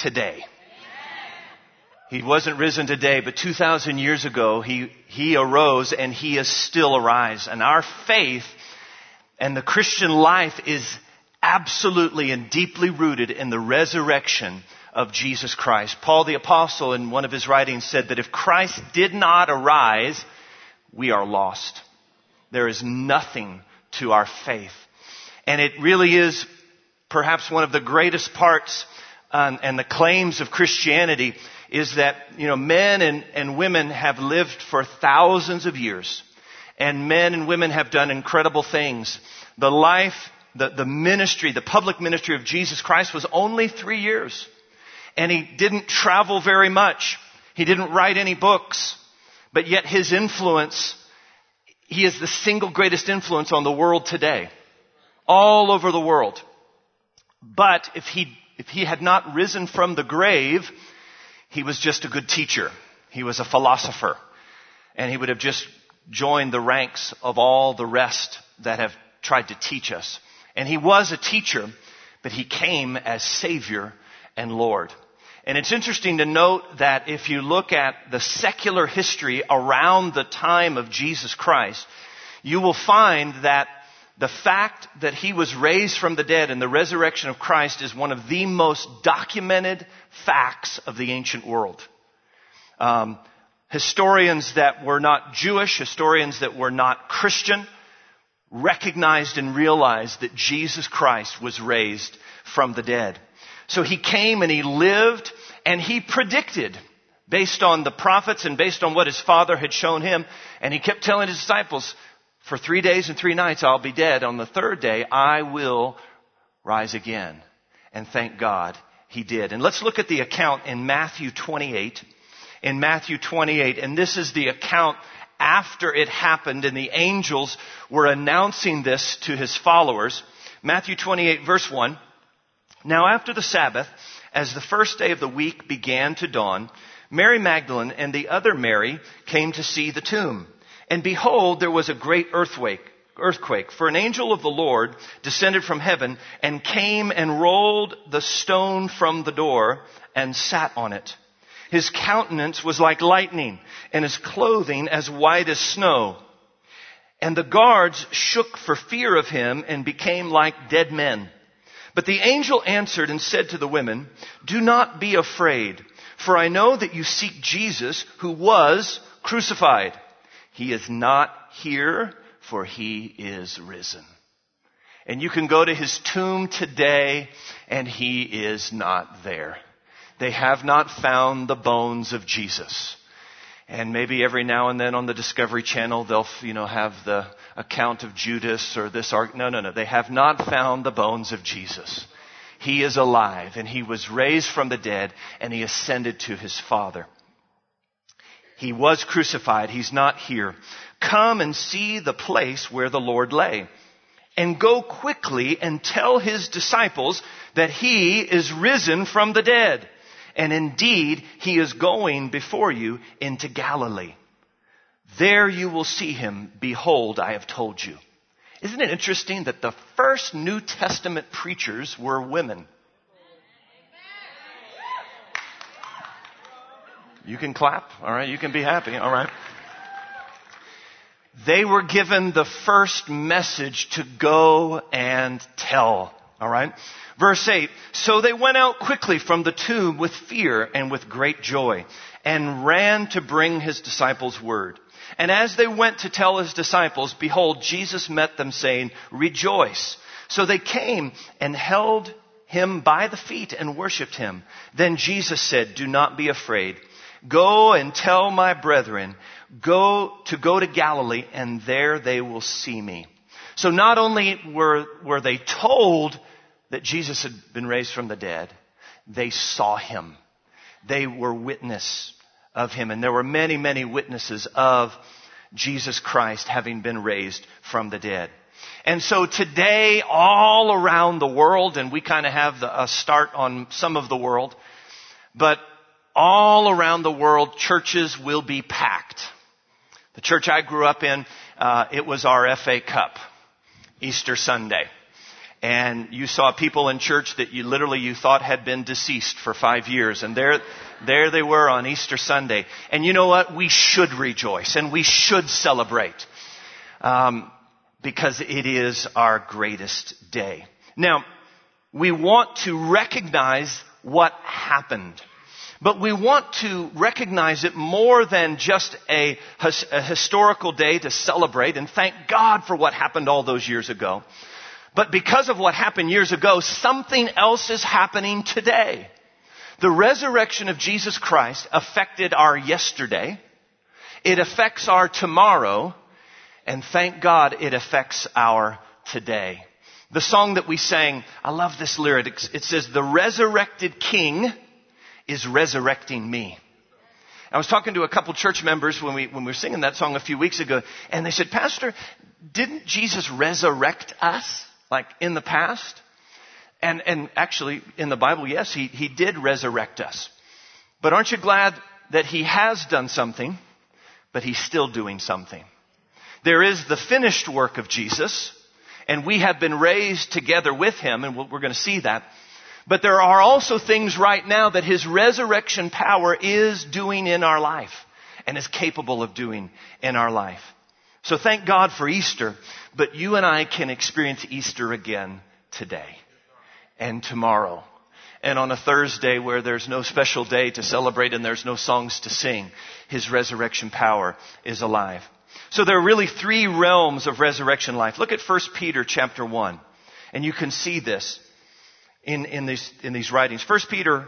today. He wasn't risen today, but 2,000 years ago, he arose and he is still arise. And our faith and the Christian life is absolutely and deeply rooted in the resurrection of Jesus Christ. Paul the Apostle in one of his writings said that if Christ did not arise, we are lost. There is nothing to our faith. And it really is perhaps one of the greatest parts and the claims of Christianity is that, men and women have lived for thousands of years. And men and women have done incredible things. The life, the ministry, the public ministry of Jesus Christ was only 3 years. And he didn't travel very much. He didn't write any books. But yet his influence, he is the single greatest influence on the world today. All over the world. But if he had not risen from the grave, he was just a good teacher. He was a philosopher. And he would have just joined the ranks of all the rest that have tried to teach us. And he was a teacher, but he came as Savior and Lord. And it's interesting to note that if you look at the secular history around the time of Jesus Christ, you will find that the fact that he was raised from the dead and the resurrection of Christ is one of the most documented facts of the ancient world. Historians that were not Jewish, historians that were not Christian, recognized and realized that Jesus Christ was raised from the dead. So he came and he lived and he predicted based on the prophets and based on what his Father had shown him. And he kept telling his disciples, for 3 days and 3 nights I'll be dead. On the third day I will rise again. And thank God he did. And let's look at the account in Matthew 28. In Matthew 28, and this is the account after it happened and the angels were announcing this to his followers. Matthew 28 verse 1. Now after the Sabbath, as the first day of the week began to dawn, Mary Magdalene and the other Mary came to see the tomb. And behold, there was a great earthquake, for an angel of the Lord descended from heaven and came and rolled the stone from the door and sat on it. His countenance was like lightning and his clothing as white as snow. And the guards shook for fear of him and became like dead men. But the angel answered and said to the women, do not be afraid, for I know that you seek Jesus who was crucified. He is not here, for he is risen. And you can go to his tomb today, and he is not there. They have not found the bones of Jesus. And maybe every now and then on the Discovery Channel, they'll, have the account of Judas or this. No. They have not found the bones of Jesus. He is alive, and he was raised from the dead, and he ascended to his Father. He was crucified. He's not here. Come and see the place where the Lord lay. And go quickly and tell his disciples that he is risen from the dead. And indeed, he is going before you into Galilee. There you will see him. Behold, I have told you. Isn't it interesting that the first New Testament preachers were women? You can clap, all right? You can be happy, all right? They were given the first message to go and tell, all right? Verse 8, so they went out quickly from the tomb with fear and with great joy and ran to bring his disciples word. And as they went to tell his disciples, behold, Jesus met them saying, rejoice. So they came and held him by the feet and worshiped him. Then Jesus said, do not be afraid. Go and tell my brethren, go to Galilee, and there they will see me. So not only were they told that Jesus had been raised from the dead, they saw him. They were witness of him. And there were many, many witnesses of Jesus Christ having been raised from the dead. And so today, all around the world, and we kind of have a start on some of the world, but all around the world, churches will be packed. The church I grew up in, it was our FA Cup, Easter Sunday. and you saw people in church that you thought had been deceased for 5 years, and there they were on Easter Sunday. And you know what? We should rejoice and we should celebrate, because it is our greatest day. Now, we want to recognize what happened, but we want to recognize it more than just a historical day to celebrate and thank God for what happened all those years ago. But because of what happened years ago, something else is happening today. The resurrection of Jesus Christ affected our yesterday. It affects our tomorrow. And thank God it affects our today. The song that we sang, I love this lyric. It says, "The resurrected King is resurrecting me." I was talking to a couple church members when we were singing that song a few weeks ago, and they said, "Pastor, didn't Jesus resurrect us, like in the past?" And actually, in the Bible, yes, he did resurrect us. But aren't you glad that he has done something, but he's still doing something? There is the finished work of Jesus, and we have been raised together with him, and we're going to see that. But there are also things right now that his resurrection power is doing in our life and is capable of doing in our life. So thank God for Easter, but you and I can experience Easter again today and tomorrow. And on a Thursday where there's no special day to celebrate and there's no songs to sing, his resurrection power is alive. So there are really 3 realms of resurrection life. Look at 1 Peter chapter 1, and you can see this in these writings. 1 Peter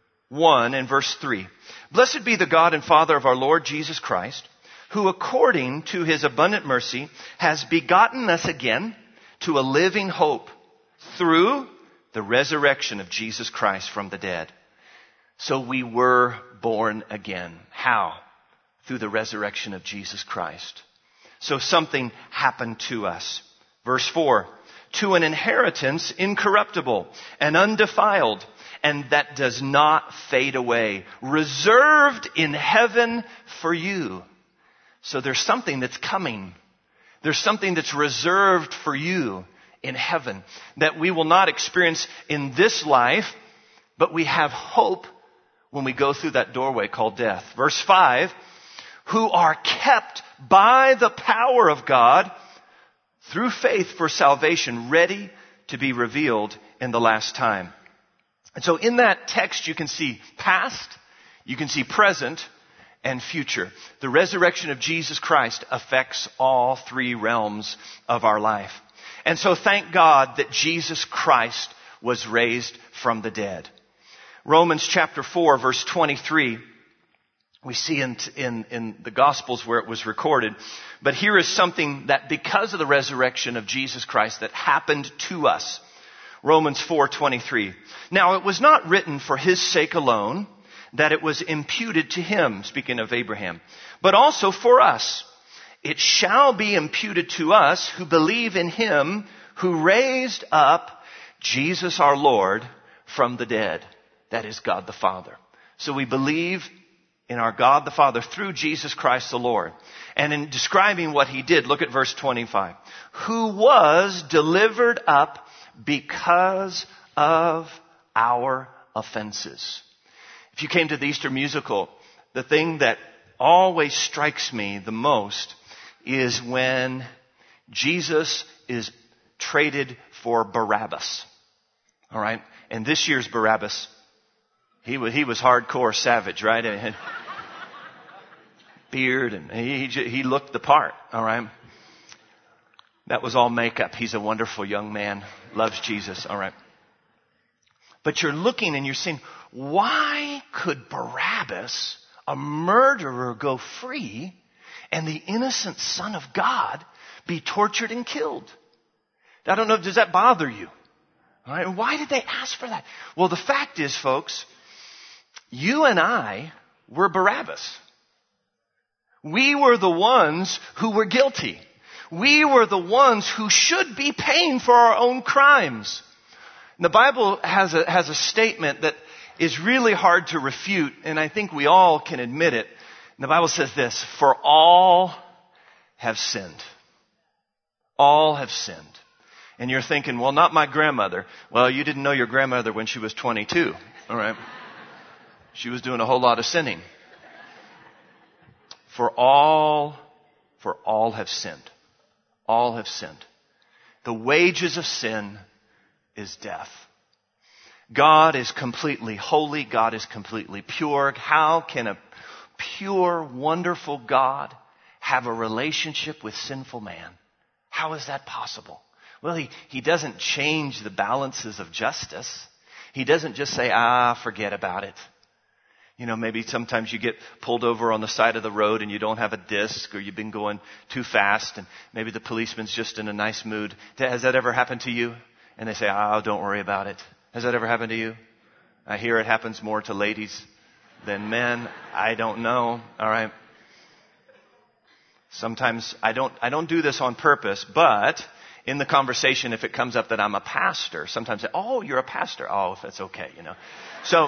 1 and verse 3. "Blessed be the God and Father of our Lord Jesus Christ, who according to his abundant mercy has begotten us again to a living hope through the resurrection of Jesus Christ from the dead." So we were born again. How? Through the resurrection of Jesus Christ. So something happened to us. Verse 4, "To an inheritance incorruptible and undefiled, and that does not fade away, reserved in heaven for you." So there's something that's coming. There's something that's reserved for you in heaven that we will not experience in this life, but we have hope when we go through that doorway called death. Verse 5, "Who are kept by the power of God through faith for salvation, ready to be revealed in the last time." And so in that text you can see past, you can see present, and future. The resurrection of Jesus Christ affects all 3 realms of our life. And so thank God that Jesus Christ was raised from the dead. Romans chapter 4 verse 23, we see in the Gospels where it was recorded. But here is something that because of the resurrection of Jesus Christ that happened to us. Romans 4:23. "Now it was not written for his sake alone that it was imputed to him," speaking of Abraham, "but also for us. It shall be imputed to us who believe in him who raised up Jesus our Lord from the dead." That is God the Father. So we believe in our God the Father through Jesus Christ the Lord. And in describing what he did, look at verse 25. "Who was delivered up because of our offenses." If you came to the Easter musical, the thing that always strikes me the most is when Jesus is traded for Barabbas. All right? And this year's Barabbas, he was hardcore savage, right? Beard, and he looked the part. All right? That was all makeup. He's a wonderful young man, loves Jesus. All right? But you're looking and you're saying, why could Barabbas, a murderer, go free and the innocent Son of God be tortured and killed? I don't know, does that bother you? All right, why did they ask for that? Well, the fact is, folks, you and I were Barabbas. We were the ones who were guilty. We were the ones who should be paying for our own crimes. And the Bible has a statement that is really hard to refute, and I think we all can admit it. And the Bible says this: "For all have sinned." All have sinned. And you're thinking, well, not my grandmother. Well, you didn't know your grandmother when she was 22. All right. She was doing a whole lot of sinning. For all have sinned. All have sinned. The wages of sin is death. God is completely holy. God is completely pure. How can a pure, wonderful God have a relationship with sinful man? How is that possible? Well, he doesn't change the balances of justice. He doesn't just say, forget about it. You know, maybe sometimes you get pulled over on the side of the road and you don't have a disc, or you've been going too fast and maybe the policeman's just in a nice mood. Has that ever happened to you? And they say, don't worry about it. Has that ever happened to you? I hear it happens more to ladies than men. I don't know. All right. Sometimes I don't do this on purpose, but in the conversation, if it comes up that I'm a pastor, sometimes you're a pastor. Oh, if that's okay, you know. So,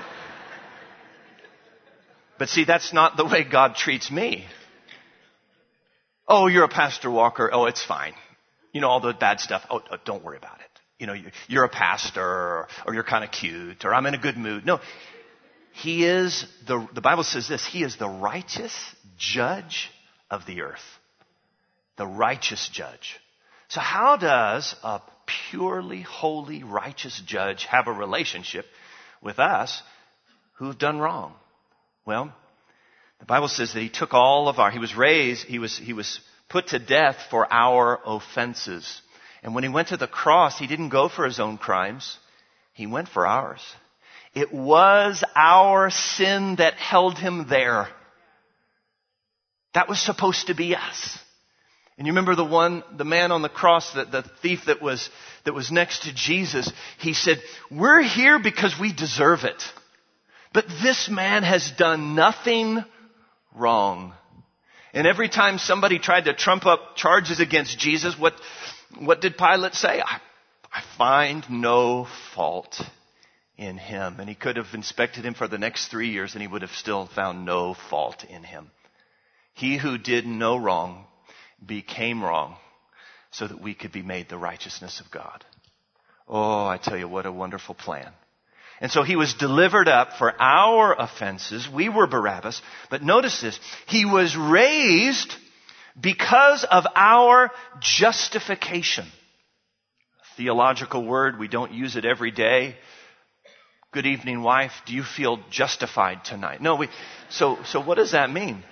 but see, that's not the way God treats me. Oh, you're a pastor, Walker. Oh, it's fine. You know, all the bad stuff. Oh, don't worry about it. You know, you're a pastor, or you're kind of cute, or I'm in a good mood. No, he is the Bible says this, he is the righteous judge of the earth. The righteous judge. So how does a purely holy, righteous judge have a relationship with us who've done wrong? Well, the Bible says that he took he was put to death for our offenses. And when he went to the cross, he didn't go for his own crimes. He went for ours. It was our sin that held him there. That was supposed to be us. And you remember the man on the cross, the thief that was next to Jesus, he said, we're here because we deserve it. But this man has done nothing wrong. And every time somebody tried to trump up charges against Jesus, what did Pilate say? I find no fault in him. And he could have inspected him for the next 3 years and he would have still found no fault in him. He who did no wrong became wrong so that we could be made the righteousness of God. Oh, I tell you, what a wonderful plan. And so he was delivered up for our offenses. We were Barabbas. But notice this. He was raised because of our justification. A theological word. We don't use it every day. Good evening, wife. Do you feel justified tonight? No, so what does that mean?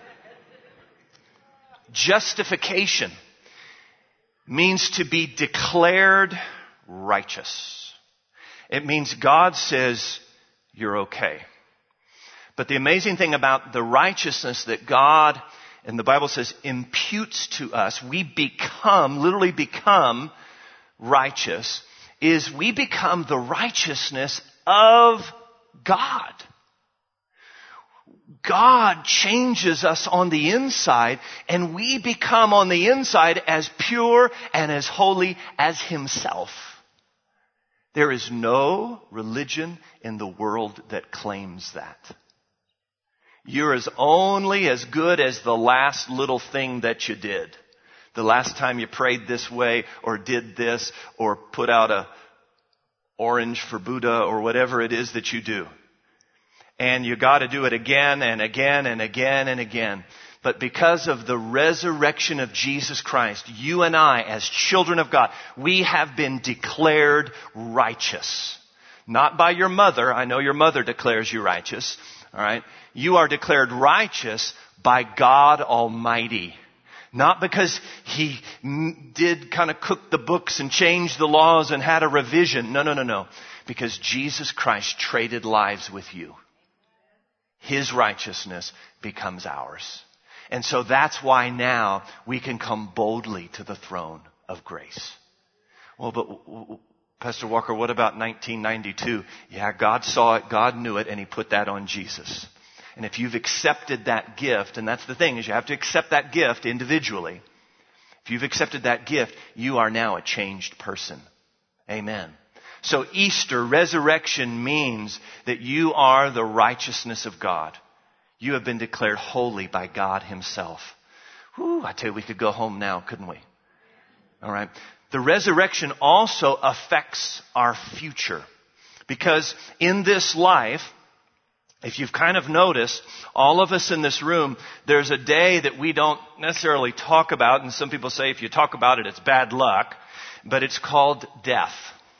Justification means to be declared righteous. It means God says you're okay. But the amazing thing about the righteousness that God, and the Bible says, imputes to us, we literally become righteous, is we become the righteousness of God. God changes us on the inside, and we become on the inside as pure and as holy as himself. There is no religion in the world that claims that. You're only as good as the last little thing that you did. The last time you prayed this way, or did this, or put out a orange for Buddha, or whatever it is that you do. And you got to do it again and again and again and again. But because of the resurrection of Jesus Christ, you and I, as children of God, we have been declared righteous. Not by your mother. I know your mother declares you righteous. All right. You are declared righteous by God Almighty. Not because he did kind of cook the books and change the laws and had a revision. No. Because Jesus Christ traded lives with you. His righteousness becomes ours. And so that's why now we can come boldly to the throne of grace. Well, but Pastor Walker, what about 1992? Yeah, God saw it, God knew it, and he put that on Jesus. And if you've accepted that gift, and that's the thing, is you have to accept that gift individually. If you've accepted that gift, you are now a changed person. Amen. So Easter, resurrection, means that you are the righteousness of God. You have been declared holy by God himself. Whew, I tell you, we could go home now, couldn't we? All right. the resurrection also affects our future. Because in this life, if you've kind of noticed, all of us in this room, there's a day that we don't necessarily talk about, and some people say if you talk about it, it's bad luck, but it's called death.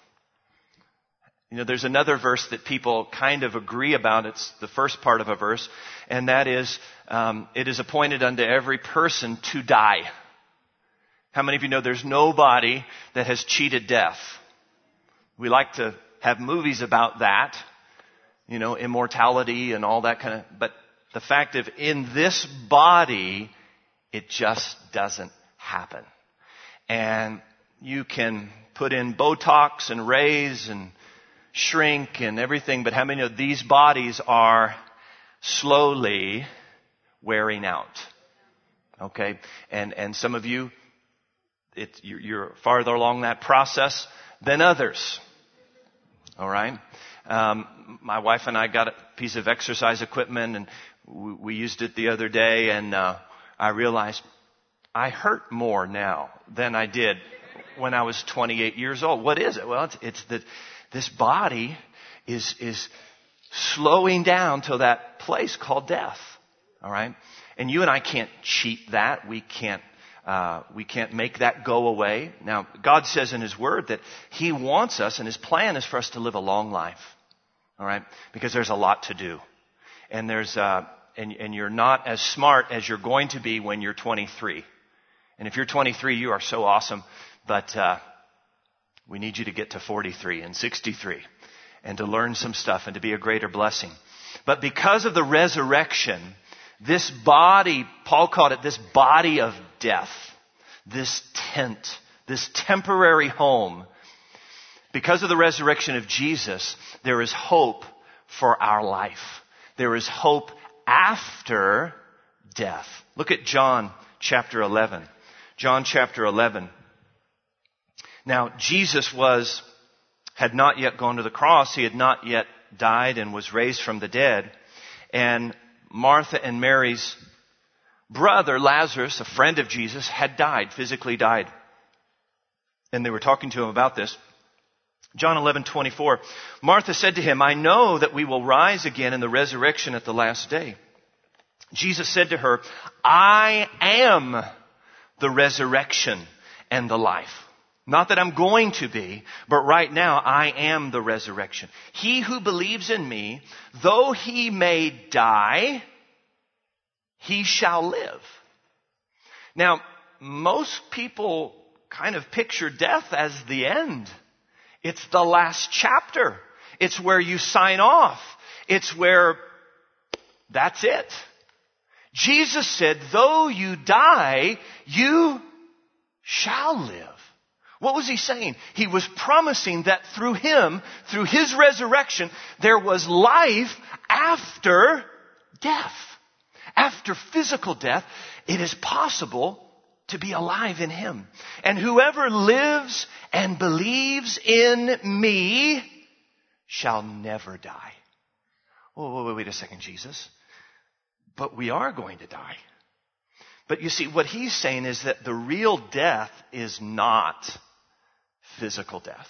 You know, there's another verse that people kind of agree about. It's the first part of a verse, and that is, it is appointed unto every person to die. How many of you know there's nobody that has cheated death? We like to have movies about that, you know, immortality and all that kind of, but the fact of in this body, it just doesn't happen. And you can put in Botox and raise and shrink and everything, but how many of these bodies are slowly wearing out? Okay? And some of you, you're farther along that process than others. All right? My wife and I got a piece of exercise equipment, and we used it the other day, and I realized I hurt more now than I did when I was 28 years old. What is it? Well, it's that this body is slowing down to that place called death. All right? And you and I can't cheat that. We can't make that go away. Now, God says in His Word that He wants us, and His plan is for us to live a long life. All right? Because there's a lot to do. And and you're not as smart as you're going to be when you're 23. And if you're 23, you are so awesome. But we need you to get to 43 and 63 and to learn some stuff and to be a greater blessing. But because of the resurrection, this body, Paul called it this body of death, this tent, this temporary home. Because of the resurrection of Jesus, there is hope for our life. There is hope after death. Look at John chapter 11. John chapter 11. Now, Jesus had not yet gone to the cross. He had not yet died and was raised from the dead. And Martha and Mary's brother, Lazarus, a friend of Jesus, had died, physically died. And they were talking to him about this. John 11:24. Martha said to him, I know that we will rise again in the resurrection at the last day. Jesus said to her, I am the resurrection and the life. Not that I'm going to be, but right now I am the resurrection. He who believes in me, though he may die, he shall live. Now, most people kind of picture death as the end. It's the last chapter. It's where you sign off. It's where that's it. Jesus said, though you die, you shall live. What was he saying? He was promising that through him, through his resurrection, there was life after death. After physical death, it is possible to be alive in him. And whoever lives and believes in me shall never die. Oh, wait a second, Jesus. But we are going to die. But you see, what he's saying is that the real death is not physical death.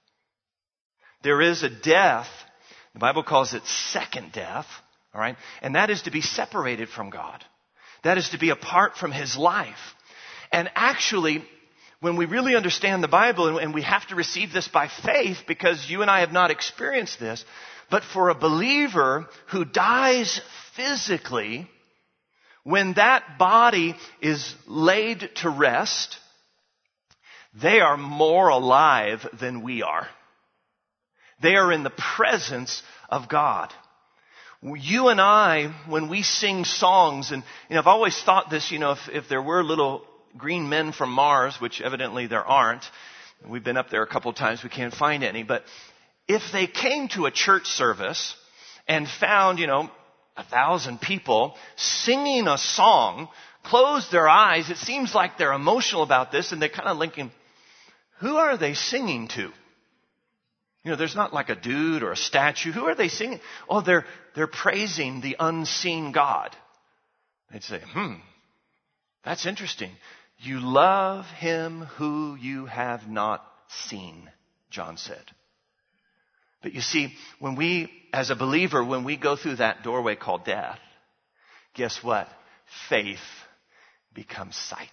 There is a death, the Bible calls it second death, all right? And that is to be separated from God. That is to be apart from his life. And actually, when we really understand the Bible, and we have to receive this by faith because you and I have not experienced this, but for a believer who dies physically, when that body is laid to rest, they are more alive than we are. They are in the presence of God. You and I, when we sing songs, and I've always thought this, if there were little green men from Mars, which evidently there aren't, we've been up there a couple of times, we can't find any, but if they came to a church service and found, 1,000 people singing a song, closed their eyes, it seems like they're emotional about this, and they're kind of linking, who are they singing to? There's not like a dude or a statue. Who are they singing? Oh, they're praising the unseen God. They'd say, that's interesting. You love him who you have not seen, John said. But you see, when we, as a believer, when we go through that doorway called death, guess what? Faith becomes sight.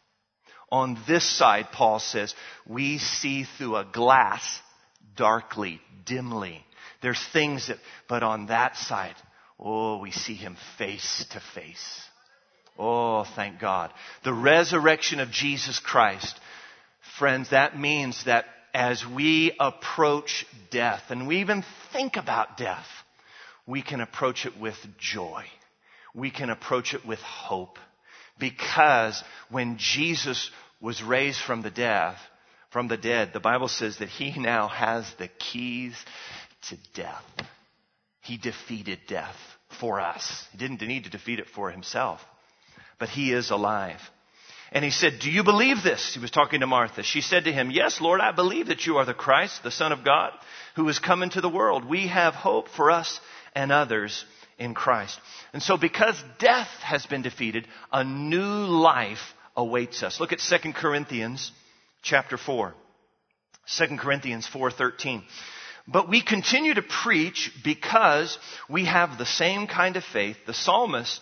On this side, Paul says, we see through a glass darkly, dimly. There's things that, but on that side, oh, we see him face to face. Oh, thank God. The resurrection of Jesus Christ. Friends, that means that as we approach death, and we even think about death, we can approach it with joy. We can approach it with hope. Because when Jesus was raised from the dead, the Bible says that he now has the keys to death. He defeated death for us. He didn't need to defeat it for himself. But he is alive. And he said, do you believe this? He was talking to Martha. She said to him, yes, Lord, I believe that you are the Christ, the Son of God, who has come into the world. We have hope for us and others in Christ. And so because death has been defeated, a new life awaits us. Look at 2 Corinthians chapter 4. 2 Corinthians 4:13. But we continue to preach because we have the same kind of faith. The psalmist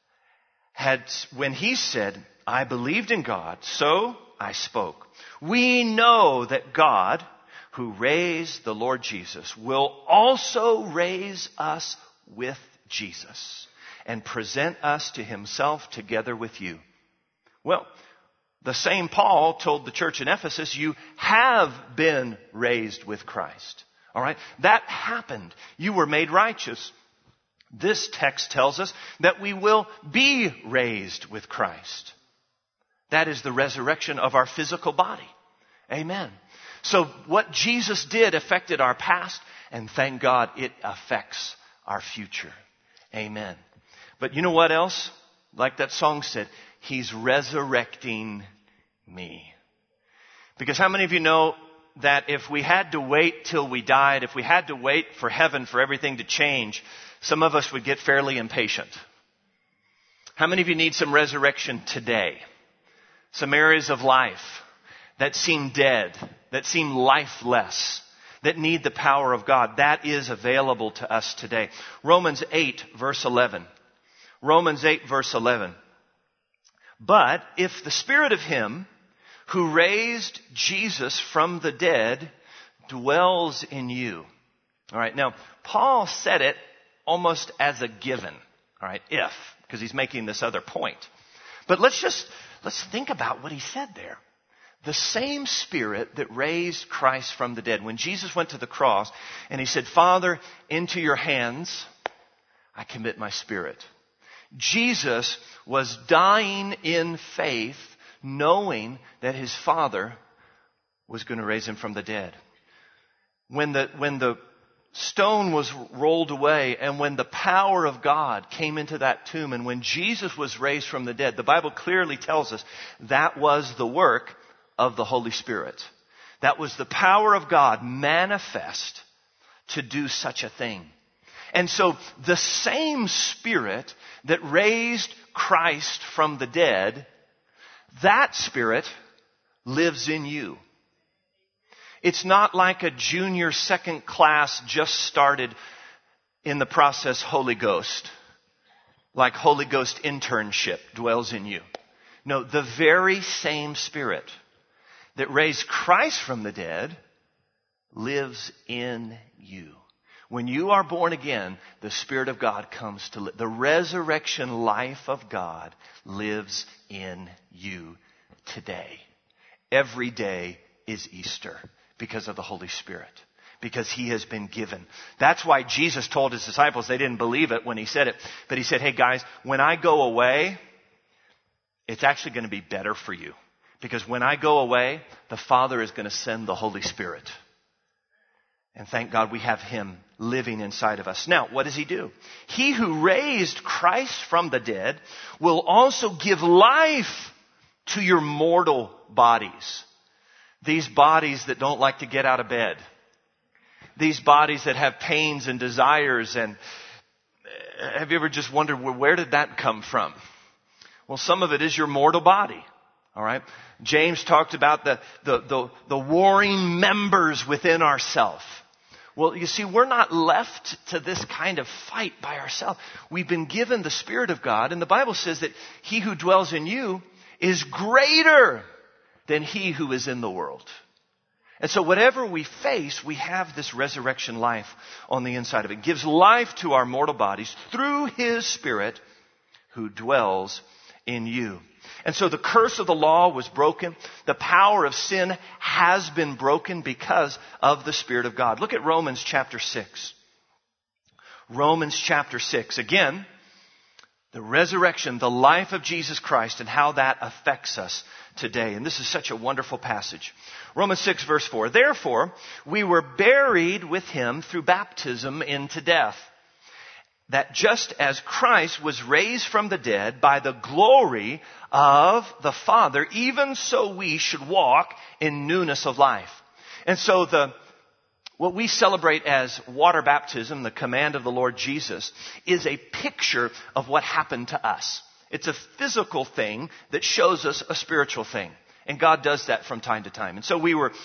had, when he said, I believed in God, so I spoke. We know that God, who raised the Lord Jesus, will also raise us with Jesus and present us to himself together with you. Well, the same Paul told the church in Ephesus, you have been raised with Christ. All right? That happened. You were made righteous. This text tells us that we will be raised with Christ. That is the resurrection of our physical body. Amen. So what Jesus did affected our past, and thank God it affects our future. Amen. But you know what else? Like that song said, he's resurrecting me. Because how many of you know that if we had to wait till we died, if we had to wait for heaven for everything to change, some of us would get fairly impatient. How many of you need some resurrection today? Some areas of life that seem dead, that seem lifeless, that need the power of God. That is available to us today. Romans 8, verse 11. Romans 8, verse 11. But if the Spirit of him who raised Jesus from the dead dwells in you. All right, now, Paul said it almost as a given. All right, if, because he's making this other point. But let's think about what he said there. The same Spirit that raised Christ from the dead. When Jesus went to the cross and he said, Father, into your hands I commit my spirit. Jesus was dying in faith, knowing that his Father was going to raise him from the dead. When the stone was rolled away and when the power of God came into that tomb and when Jesus was raised from the dead, the Bible clearly tells us that was the work of the Holy Spirit. That was the power of God manifest to do such a thing. And so the same Spirit that raised Christ from the dead, that Spirit lives in you. It's not like a junior second class just started in the process Holy Ghost. Like Holy Ghost internship dwells in you. No, the very same Spirit that raised Christ from the dead lives in you. When you are born again, the Spirit of God comes to live. The resurrection life of God lives in you today. Every day is Easter because of the Holy Spirit. Because he has been given. That's why Jesus told his disciples, they didn't believe it when he said it, but he said, hey guys, when I go away, it's actually going to be better for you. Because when I go away, the Father is going to send the Holy Spirit. And thank God we have him living inside of us. Now, what does he do? He who raised Christ from the dead will also give life to your mortal bodies. These bodies that don't like to get out of bed. These bodies that have pains and desires. And have you ever just wondered, well, where did that come from? Well, some of it is your mortal body. All right. James talked about the warring members within ourselves. Well, you see, we're not left to this kind of fight by ourselves. We've been given the Spirit of God, and the Bible says that he who dwells in you is greater than he who is in the world. And so whatever we face, we have this resurrection life on the inside of it. It gives life to our mortal bodies through his Spirit who dwells in you. And so the curse of the law was broken. The power of sin has been broken because of the Spirit of God. Look at Romans chapter 6. Romans chapter 6. Again, the resurrection, the life of Jesus Christ, and how that affects us today. And this is such a wonderful passage. Romans 6 verse 4. Therefore, we were buried with him through baptism into death, that just as Christ was raised from the dead by the glory of the Father, even so we should walk in newness of life. And so what we celebrate as water baptism, the command of the Lord Jesus, is a picture of what happened to us. It's a physical thing that shows us a spiritual thing. And God does that from time to time. And so we were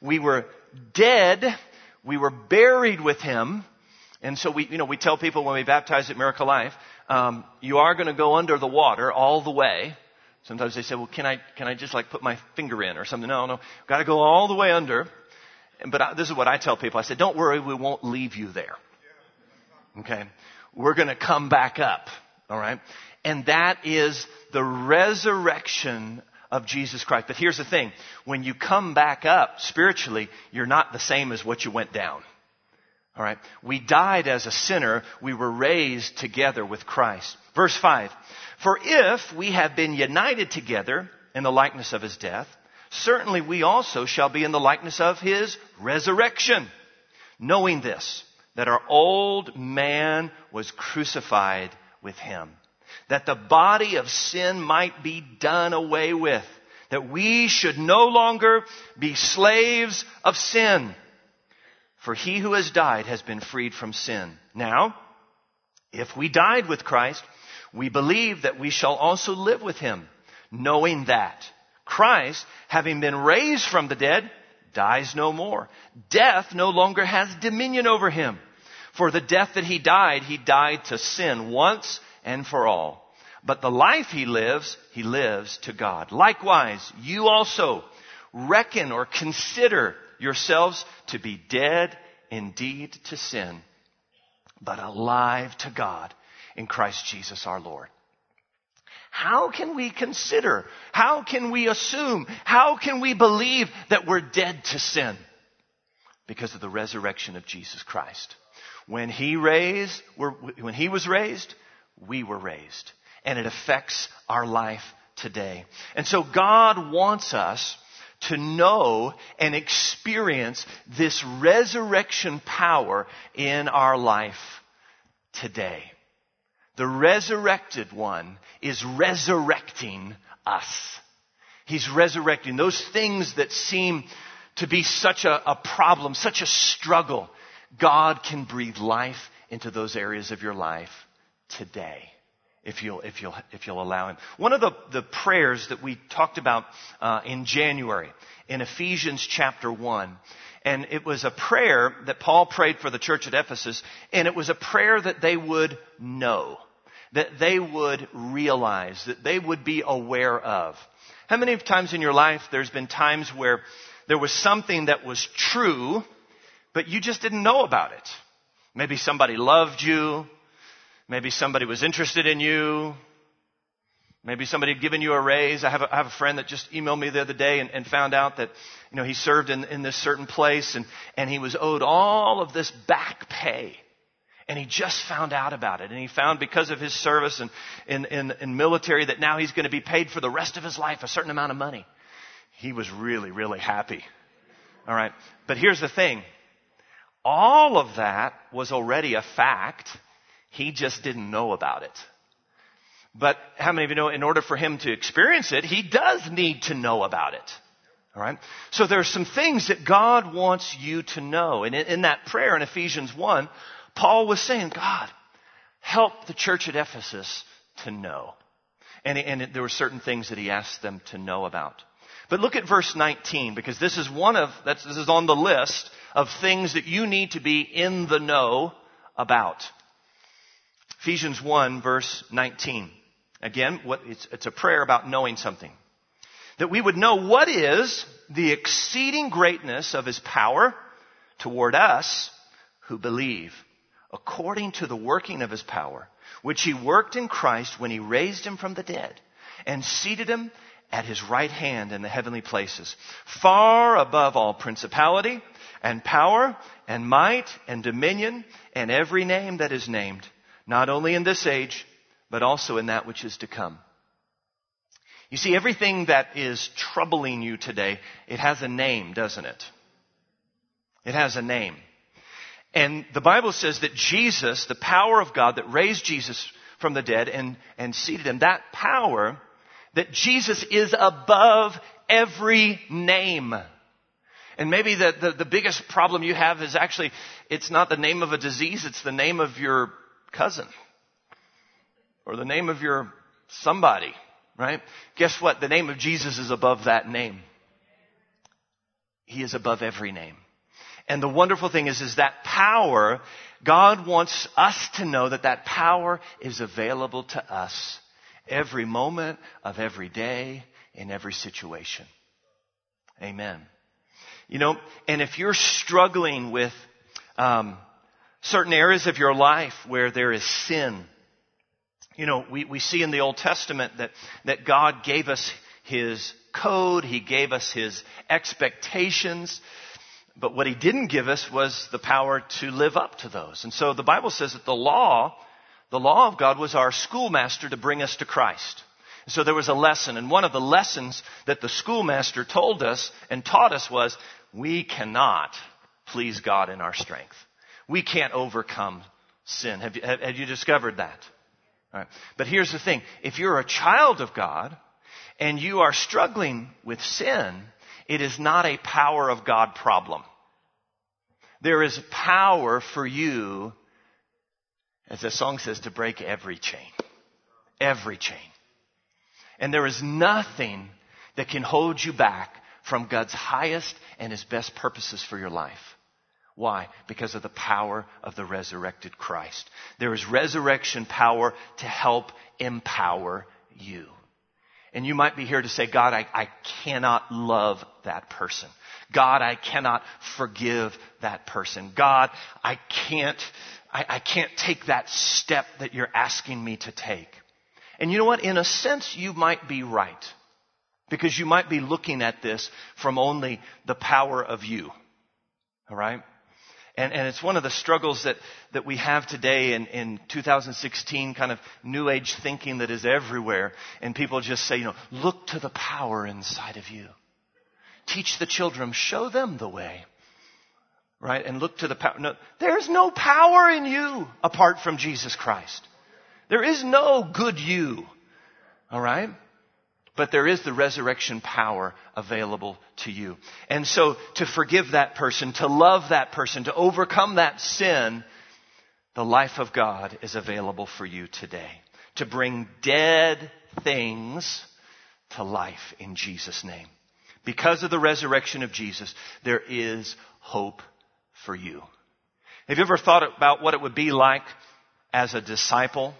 dead, we were buried with him. And so we tell people when we baptize at Miracle Life, you are going to go under the water all the way. Sometimes they say, well, can I just like put my finger in or something? No, got to go all the way under. But this is what I tell people. I said, don't worry, we won't leave you there. Okay? We're going to come back up. All right? And that is the resurrection of Jesus Christ. But here's the thing. When you come back up spiritually, you're not the same as what you went down. All right. We died as a sinner. We were raised together with Christ. Verse 5. For if we have been united together in the likeness of his death, certainly we also shall be in the likeness of his resurrection. Knowing this, that our old man was crucified with him, that the body of sin might be done away with, that we should no longer be slaves of sin. For he who has died has been freed from sin. Now, if we died with Christ, we believe that we shall also live with him, knowing that Christ, having been raised from the dead, dies no more. Death no longer has dominion over him. For the death that he died to sin once and for all. But the life he lives to God. Likewise, you also reckon or consider yourselves to be dead indeed to sin, but alive to God in Christ Jesus our Lord. How can we consider? How can we assume? How can we believe that we're dead to sin? Because of the resurrection of Jesus Christ. When he was raised, we were raised. And it affects our life today. And so God wants us to know and experience this resurrection power in our life today. The resurrected one is resurrecting us. He's resurrecting those things that seem to be such a problem, such a struggle. God can breathe life into those areas of your life today. If you'll allow him. One of the prayers that we talked about in January in Ephesians chapter 1, and it was a prayer that Paul prayed for the church at Ephesus, and it was a prayer that they would know, that they would realize, that they would be aware of. How many times in your life there's been times where there was something that was true, but you just didn't know about it? Maybe somebody loved you. Maybe somebody was interested in you. Maybe somebody had given you a raise. I have a friend that just emailed me the other day and found out that, he served in this certain place and he was owed all of this back pay. And he just found out about it. And he found because of his service in military that now he's going to be paid for the rest of his life a certain amount of money. He was really, really happy. All right. But here's the thing. All of that was already a fact. He just didn't know about it. But how many of you know in order for him to experience it, he does need to know about it. All right? So there are some things that God wants you to know. And in that prayer in Ephesians 1, Paul was saying, God, help the church at Ephesus to know. And there were certain things that he asked them to know about. But look at verse 19, because this is this is on the list of things that you need to be in the know about. Ephesians 1, verse 19. Again, it's a prayer about knowing something. That we would know what is the exceeding greatness of his power toward us who believe, according to the working of his power, which he worked in Christ when he raised him from the dead and seated him at his right hand in the heavenly places, far above all principality and power and might and dominion and every name that is named, not only in this age, but also in that which is to come. You see, everything that is troubling you today, it has a name, doesn't it? It has a name. And the Bible says that Jesus, the power of God that raised Jesus from the dead and seated him, that power, that Jesus is above every name. And maybe the biggest problem you have is actually, it's not the name of a disease, it's the name of your cousin. Or the name of your somebody, right? Guess what? The name of Jesus is above that name. He is above every name. And the wonderful thing is that power, God wants us to know that power is available to us every moment of every day in every situation. Amen. You know, and if you're struggling with certain areas of your life where there is sin, you know, we see in the Old Testament that God gave us his code, he gave us his expectations. But what he didn't give us was the power to live up to those. And so the Bible says that the law of God was our schoolmaster to bring us to Christ. And so there was a lesson. And one of the lessons that the schoolmaster told us and taught us was, we cannot please God in our strength. We can't overcome sin. Have you discovered that? All right. But here's the thing. If you're a child of God and you are struggling with sin, it is not a power of God problem. There is power for you, as the song says, to break every chain. Every chain. And there is nothing that can hold you back from God's highest and his best purposes for your life. Why? Because of the power of the resurrected Christ. There is resurrection power to help empower you. And you might be here to say, God, I cannot love that person. God, I cannot forgive that person. God, I can't take that step that you're asking me to take. And you know what? In a sense, you might be right. Because you might be looking at this from only the power of you. All right? And it's one of the struggles that we have today in 2016, kind of new age thinking that is everywhere. And people just say, look to the power inside of you. Teach the children, show them the way. Right? And look to the power. No, there's no power in you apart from Jesus Christ. There is no good you. All right? But there is the resurrection power available to you. And so to forgive that person, to love that person, to overcome that sin, the life of God is available for you today. To bring dead things to life in Jesus' name. Because of the resurrection of Jesus, there is hope for you. Have you ever thought about what it would be like as a disciple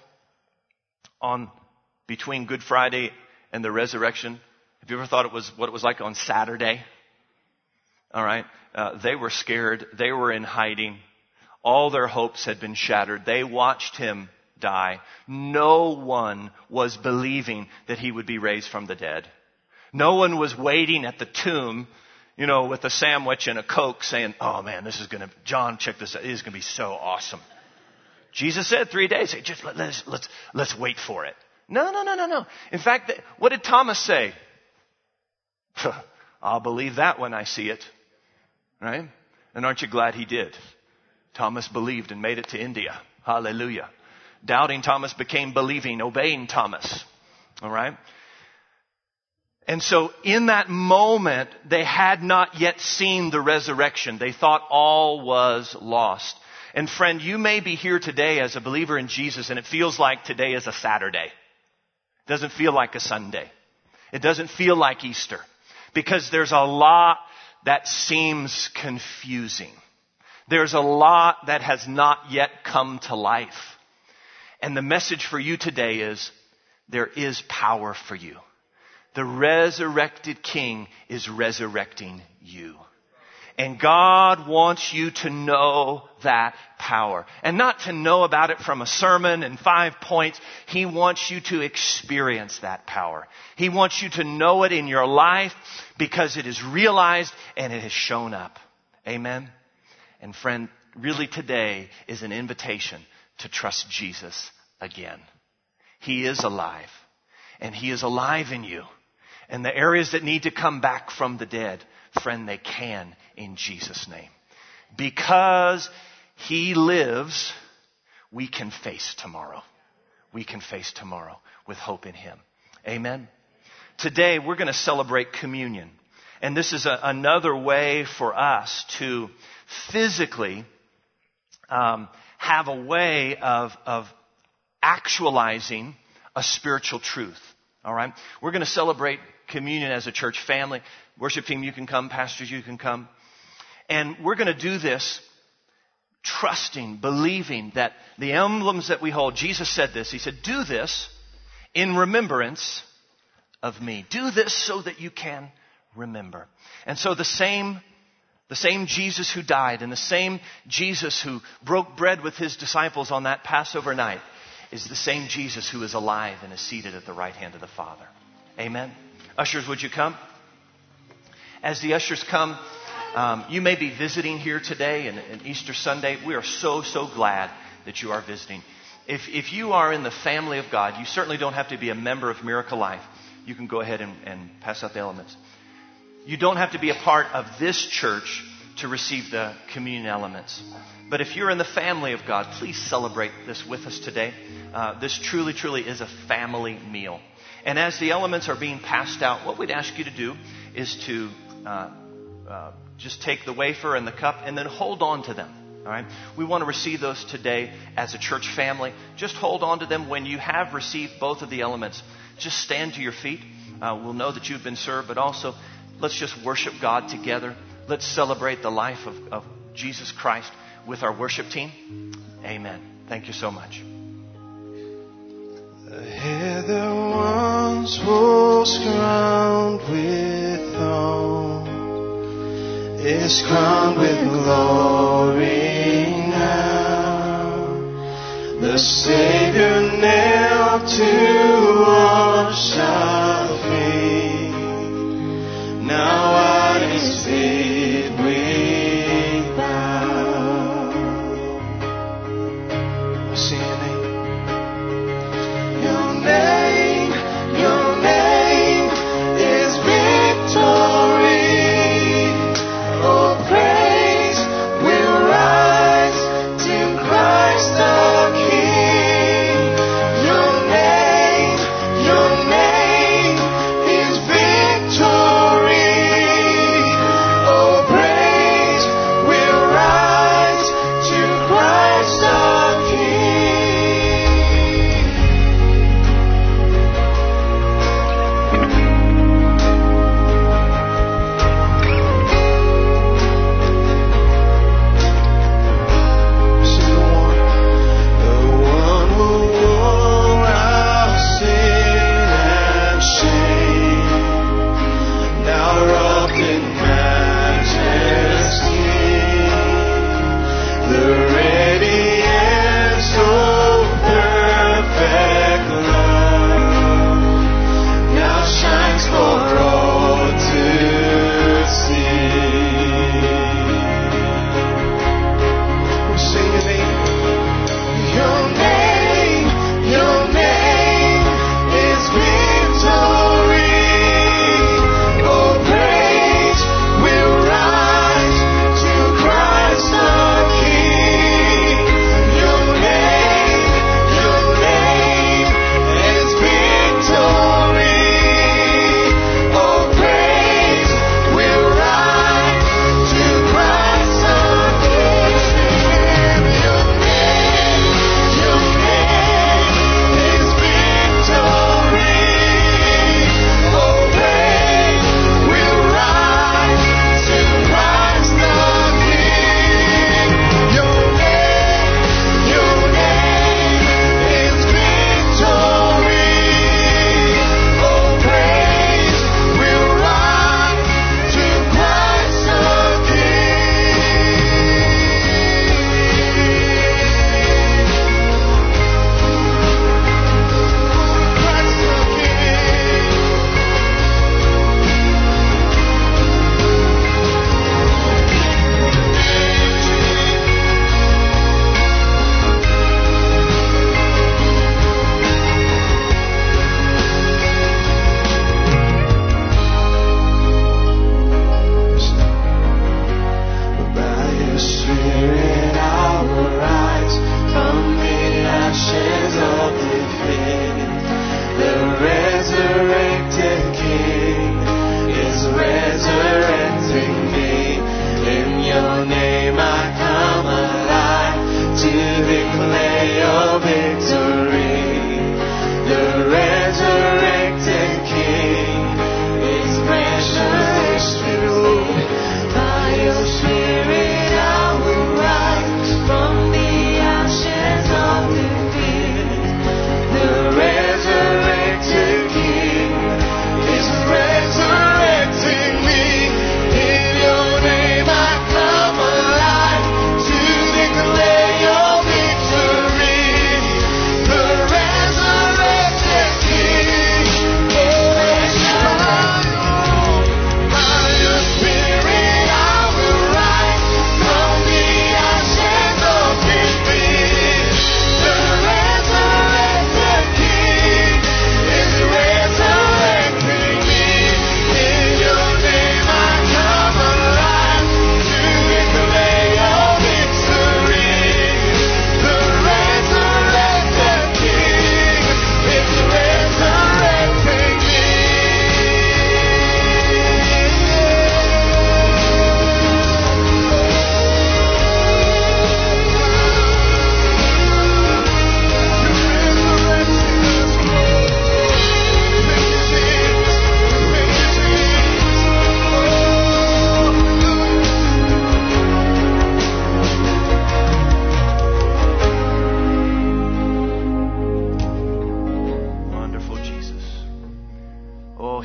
between Good Friday and the resurrection? Have you ever thought what it was like on Saturday? All right. They were scared. They were in hiding. All their hopes had been shattered. They watched him die. No one was believing that he would be raised from the dead. No one was waiting at the tomb, with a sandwich and a Coke saying, oh man, John, check this out. It is going to be so awesome. Jesus said 3 days. Hey, just let's wait for it. No. In fact, what did Thomas say? I'll believe that when I see it. Right? And aren't you glad he did? Thomas believed and made it to India. Hallelujah. Doubting Thomas became believing, obeying Thomas. All right? And so in that moment, they had not yet seen the resurrection. They thought all was lost. And friend, you may be here today as a believer in Jesus, and it feels like today is a Saturday. Doesn't feel like a Sunday. It doesn't feel like Easter. Because there's a lot that seems confusing. There's a lot that has not yet come to life. And the message for you today is, there is power for you. The resurrected King is resurrecting you. And God wants you to know that power. And not to know about it from a sermon and 5 points. He wants you to experience that power. He wants you to know it in your life because it is realized and it has shown up. Amen? And friend, really today is an invitation to trust Jesus again. He is alive. And He is alive in you. And the areas that need to come back from the dead, friend, they can in Jesus' name. Because He lives, we can face tomorrow. We can face tomorrow with hope in Him. Amen. Today we're going to celebrate communion. And this is another way for us to physically have a way of actualizing a spiritual truth. All right? We're going to celebrate communion as a church family. Worship team, you can come. Pastors, you can come. And we're going to do this trusting, believing that the emblems that we hold, Jesus said this. He said, do this in remembrance of me. Do this so that you can remember. And so the same Jesus who died and the same Jesus who broke bread with His disciples on that Passover night is the same Jesus who is alive and is seated at the right hand of the Father. Amen. Ushers, would you come? As the ushers come, you may be visiting here today and Easter Sunday. We are so glad that you are visiting. If you are in the family of God, you certainly don't have to be a member of Miracle Life. You can go ahead and pass out the elements. You don't have to be a part of this church to receive the communion elements. But if you're in the family of God, please celebrate this with us today. This truly is a family meal. And as the elements are being passed out, what we'd ask you to do is to just take the wafer and the cup and then hold on to them. All right? We want to receive those today as a church family. Just hold on to them. When you have received both of the elements, just stand to your feet. We'll know that you've been served, but also let's just worship God together. Let's celebrate the life of Jesus Christ with our worship team. Amen. Thank you so much. The heather once was crowned with thorn, is crowned with glory now. The Savior nailed to wash our feet. Now at His feet we bow. We sing your name. Your name is victory. Oh, praise will rise to Christ our King.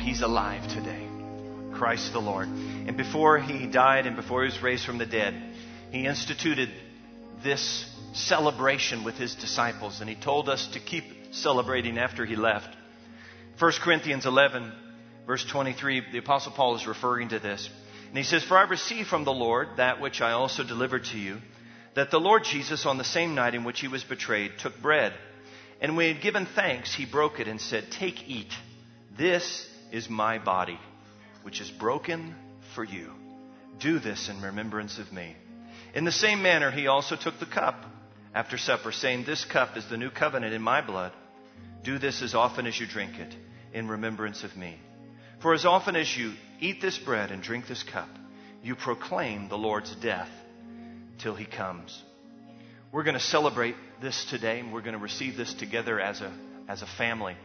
He's alive today. Christ the Lord. And before He died and before He was raised from the dead, He instituted this celebration with His disciples. And He told us to keep celebrating after He left. 1 Corinthians 11, verse 23, the Apostle Paul is referring to this. And he says, "For I received from the Lord that which I also delivered to you, that the Lord Jesus, on the same night in which He was betrayed, took bread. And when He had given thanks, He broke it and said, 'Take, eat. This is my body, which is broken for you. Do this in remembrance of me.' In the same manner, He also took the cup after supper, saying, 'This cup is the new covenant in my blood. Do this as often as you drink it in remembrance of me. For as often as you eat this bread and drink this cup, you proclaim the Lord's death till He comes.'" We're going to celebrate this today, and we're going to receive this together as a family.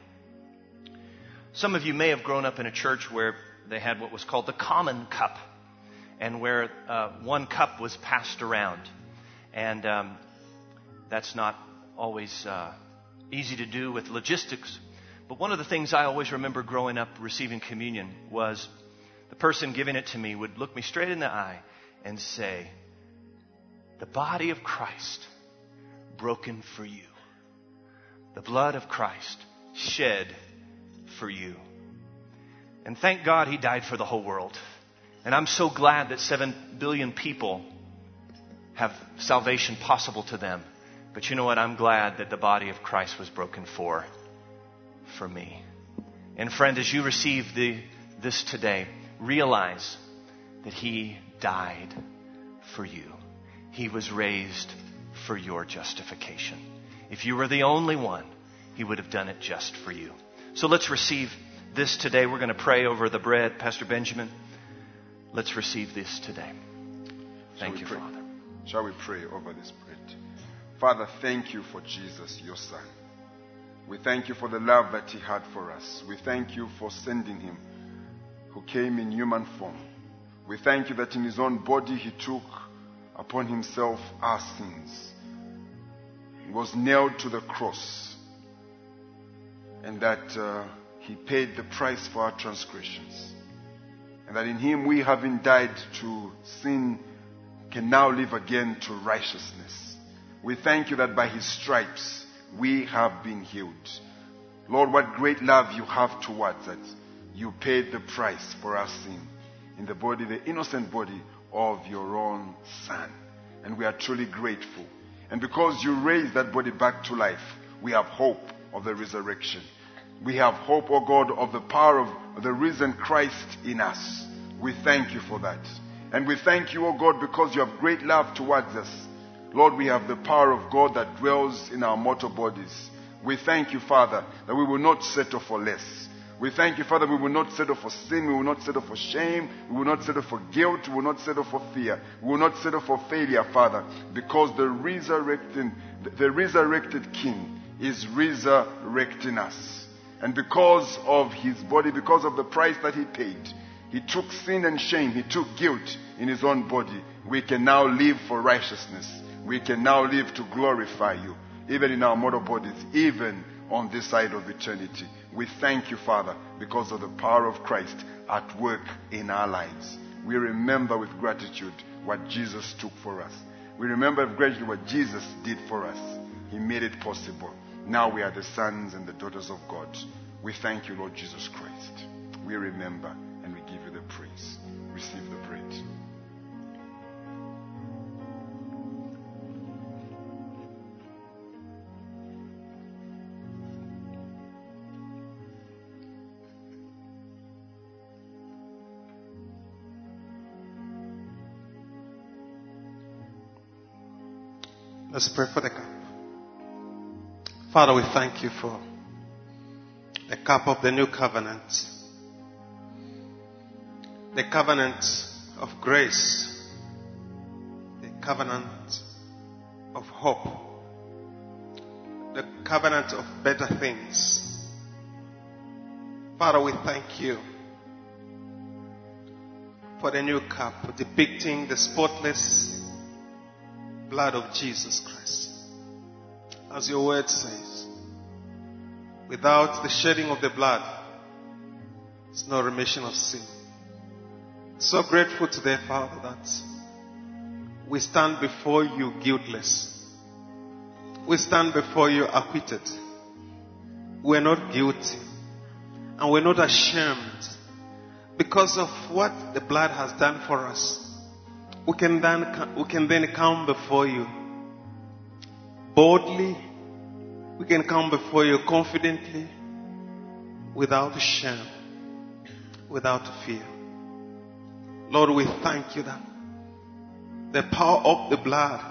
Some of you may have grown up in a church where they had what was called the common cup, and where one cup was passed around. And that's not always easy to do with logistics. But one of the things I always remember growing up receiving communion was the person giving it to me would look me straight in the eye and say, "The body of Christ broken for you. The blood of Christ shed for you." And thank God He died for the whole world. And I'm so glad that 7 billion people have salvation possible to them. But you know what? I'm glad that the body of Christ was broken for me. And friend, as you receive this today, realize that He died for you. He was raised for your justification. If you were the only one, He would have done it just for you. So let's receive this today. We're going to pray over the bread. Pastor Benjamin, let's receive this today. Thank you, Father. Shall we pray over this bread? Father, thank you for Jesus, your Son. We thank you for the love that He had for us. We thank you for sending Him, who came in human form. We thank you that in His own body He took upon Himself our sins. He was nailed to the cross, and that He paid the price for our transgressions. And that in Him we, having died to sin, can now live again to righteousness. We thank you that by His stripes we have been healed. Lord, what great love you have towards us. You paid the price for our sin in the body, the innocent body of your own Son. And we are truly grateful. And because you raised that body back to life, we have hope of the resurrection. We have hope, O God, of the power of the risen Christ in us. We thank you for that. And we thank you, O God, because you have great love towards us. Lord, we have the power of God that dwells in our mortal bodies. We thank you, Father, that we will not settle for less. We thank you, Father, we will not settle for sin. We will not settle for shame. We will not settle for guilt. We will not settle for fear. We will not settle for failure, Father, because the resurrected King is resurrecting us. And because of His body, because of the price that He paid, He took sin and shame. He took guilt in His own body. We can now live for righteousness. We can now live to glorify you, even in our mortal bodies, even on this side of eternity. We thank you, Father, because of the power of Christ at work in our lives. We remember with gratitude what Jesus took for us. We remember with gratitude what Jesus did for us. He made it possible. Now we are the sons and the daughters of God. We thank you, Lord Jesus Christ. We remember and we give you the praise. Receive the bread. Let's pray for the cup. Father, we thank you for the cup of the new covenant. The covenant of grace. The covenant of hope. The covenant of better things. Father, we thank you for the new cup depicting the spotless blood of Jesus Christ. As your word says, without the shedding of the blood, There's no remission of sin. So grateful today, Father, that we stand before you guiltless. We stand before you acquitted. We're not guilty. And we're not ashamed because of what the blood has done for us. We can then come before you boldly. We can come before you confidently, without shame, without fear. Lord, we thank you that the power of the blood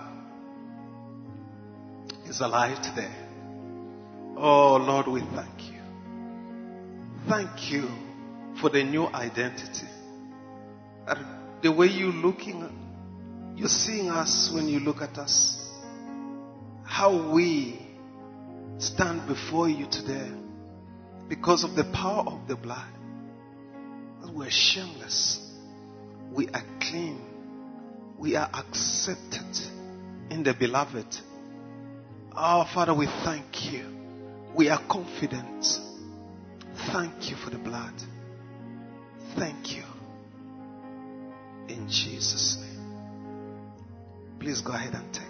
is alive today. Oh, Lord, we thank you. Thank you for the new identity. The way you're seeing us when you look at us. How we stand before you today because of the power of the blood. We're shameless. We are clean. We are accepted in the beloved. Oh, Father, we thank you. We are confident. Thank you for the blood. Thank you. In Jesus' name. Please go ahead and take.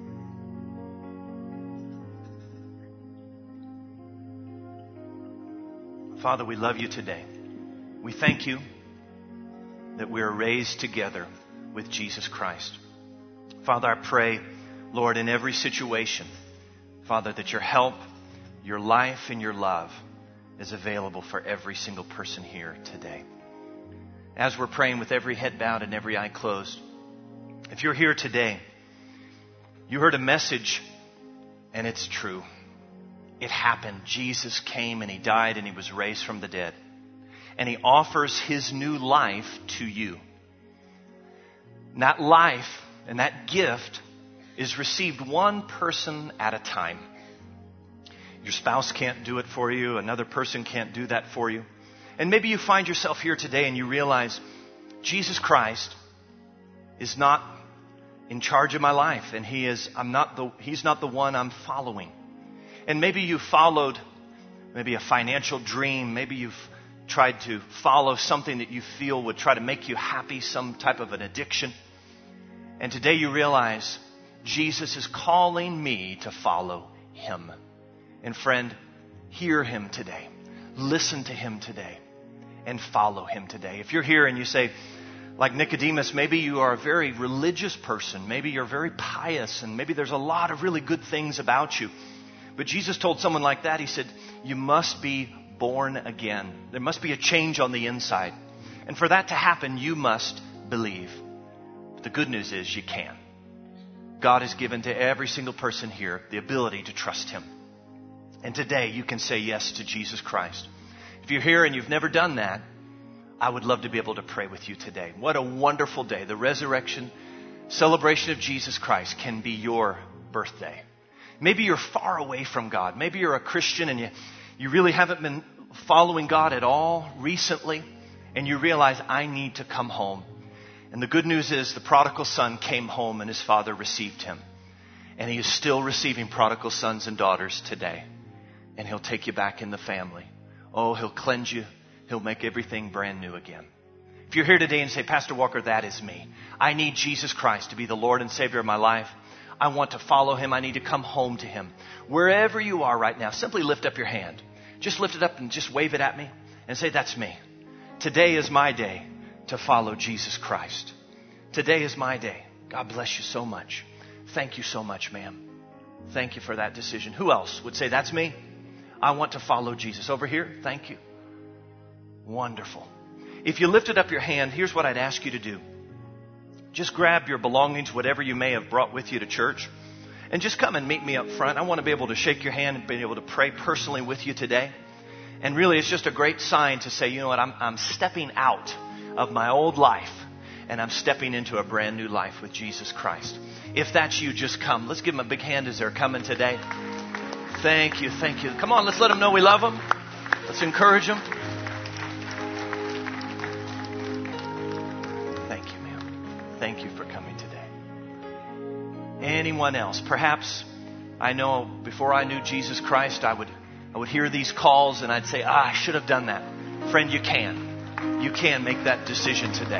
Father, we love you today. We thank you that we are raised together with Jesus Christ. Father, I pray, Lord, in every situation, Father, that your help, your life, and your love is available for every single person here today. As we're praying with every head bowed and every eye closed, if you're here today, you heard a message and it's true. It happened. Jesus came and he died and he was raised from the dead. And he offers his new life to you. And that life and that gift is received one person at a time. Your spouse can't do it for you. Another person can't do that for you. And maybe you find yourself here today and you realize Jesus Christ is not in charge of my life. And he's not the one I'm following. And maybe you followed maybe a financial dream. Maybe you've tried to follow something that you feel would try to make you happy, some type of an addiction. And today you realize Jesus is calling me to follow him. And friend, hear him today. Listen to him today. And follow him today. If you're here and you say, like Nicodemus, maybe you are a very religious person. Maybe you're very pious. And maybe there's a lot of really good things about you. But Jesus told someone like that, he said, you must be born again. There must be a change on the inside. And for that to happen, you must believe. But the good news is you can. God has given to every single person here the ability to trust him. And today you can say yes to Jesus Christ. If you're here and you've never done that, I would love to be able to pray with you today. What a wonderful day. The resurrection celebration of Jesus Christ can be your birthday. Maybe you're far away from God. Maybe you're a Christian and you really haven't been following God at all recently. And you realize, I need to come home. And the good news is the prodigal son came home and his father received him. And he is still receiving prodigal sons and daughters today. And he'll take you back in the family. Oh, he'll cleanse you. He'll make everything brand new again. If you're here today and say, Pastor Walker, that is me. I need Jesus Christ to be the Lord and Savior of my life. I want to follow him. I need to come home to him. Wherever you are right now, simply lift up your hand. Just lift it up and just wave it at me and say, that's me. Today is my day to follow Jesus Christ. Today is my day. God bless you so much. Thank you so much, ma'am. Thank you for that decision. Who else would say, that's me? I want to follow Jesus. Over here, thank you. Wonderful. If you lifted up your hand, here's what I'd ask you to do. Just grab your belongings, whatever you may have brought with you to church, and just come and meet me up front. I want to be able to shake your hand and be able to pray personally with you today. And really, it's just a great sign to say, you know what, I'm stepping out of my old life, and I'm stepping into a brand new life with Jesus Christ. If that's you, just come. Let's give them a big hand as they're coming today. Thank you, thank you. Come on, let's let them know we love them. Let's encourage them. Thank you, ma'am. Thank you for coming today. Anyone else? Perhaps, I know before I knew Jesus Christ, I would hear these calls and I'd say, I should have done that. Friend, you can. You can make that decision today.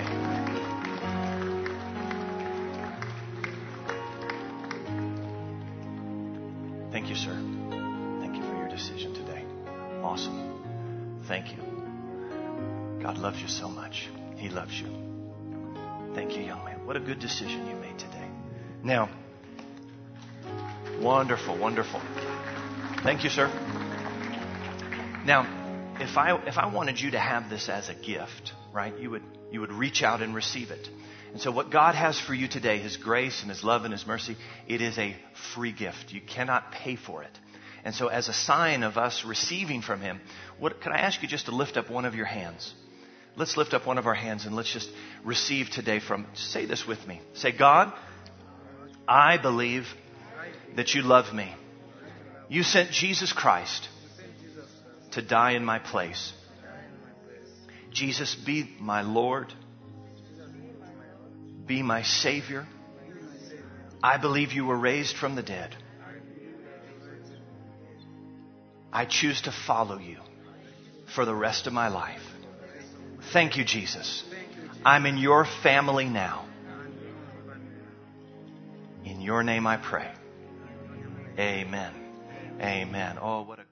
Thank you, sir. Thank you for your decision today. Awesome. Thank you. God loves you so much. He loves you. Thank you, young man. What a good decision you made today. Now, wonderful, wonderful. Thank you, sir. Now, if I wanted you to have this as a gift, right, you would reach out and receive it. And so what God has for you today, His grace and His love and His mercy, it is a free gift. You cannot pay for it. And so as a sign of us receiving from Him, can I ask you just to lift up one of your hands? Let's lift up one of our hands and let's just receive today from, say this with me. Say, God, I believe that you love me. You sent Jesus Christ to die in my place. Jesus, be my Lord. Be my Savior. I believe you were raised from the dead. I choose to follow you for the rest of my life. Thank you, Jesus. I'm in your family now. In your name I pray. Amen. Amen. Oh, what a